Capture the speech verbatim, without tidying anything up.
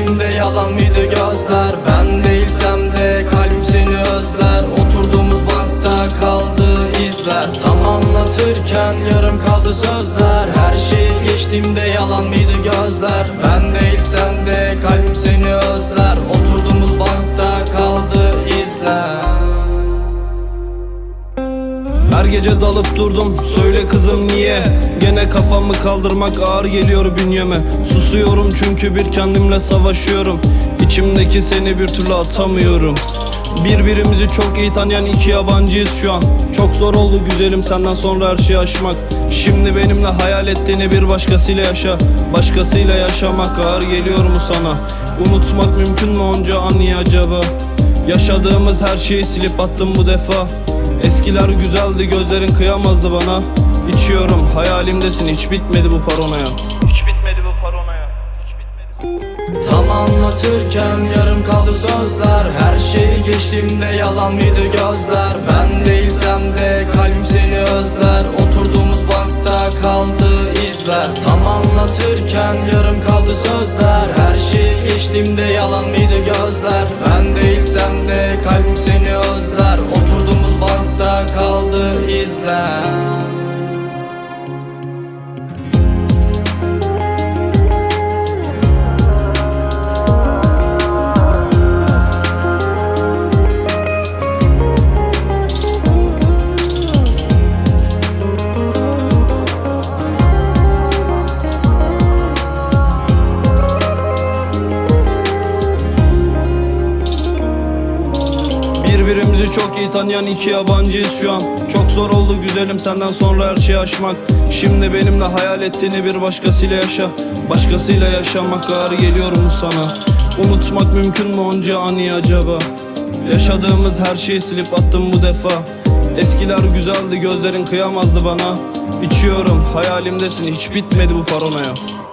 geçtiğimde yalan mıydı gözler? Ben değilsem de kalbim seni özler. Oturduğumuz bankta kaldı izler. Tam anlatırken yarım kaldı sözler. Her şeyi geçtiğimde yalan mıydı gözler? Ben değilsem de kalbim seni özler. Oturduğumuz bankta kaldı izler. Her gece dalıp durdum, söyle kızım niye? Gene kafamı kaldırmak ağır geliyor bünyeme. Susuyorum çünkü bir kendimle savaşıyorum. İçimdeki seni bir türlü atamıyorum. Birbirimizi çok iyi tanıyan iki yabancıyız şu an. Çok zor oldu güzelim senden sonra her şeyi aşmak. Şimdi benimle hayal ettiğini bir başkasıyla yaşa. Başkasıyla yaşamak ağır geliyor mu sana? Unutmak mümkün mü onca an niye acaba? Yaşadığımız her şeyi silip attım bu defa. Eskiler güzeldi, gözlerin kıyamazdı bana. İçiyorum, hayalimdesin, hiç bitmedi bu paranoya. Hiç bitmedi bu paranoya. Hiç bitmedi. Tam anlatırken yarım kaldı sözler. Her şeyi geçtiğimde yalan mıydı gözler? Ben değilsem de kalbim seni özler. Oturduğumuz bankta kaldı izler. Tam anlatırken yarım kaldı sözler. Her şeyi geçtiğimde yalan mıydı gözler? Ben değilsem de kalbim seni özler. Oturduğumuz bankta kaldı izler. Birbirimizi çok iyi tanıyan iki yabancıyız şu an. Çok zor oldu güzelim senden sonra her şeyi aşmak. Şimdi benimle hayal ettiğini bir başkasıyla yaşa. Başkasıyla yaşamak ağır geliyor mu sana? Unutmak mümkün mü onca anı acaba? Yaşadığımız her şeyi silip attım bu defa. Eskiler güzeldi, gözlerin kıyamazdı bana. İçiyorum, hayalimdesin, hiç bitmedi bu paranoya.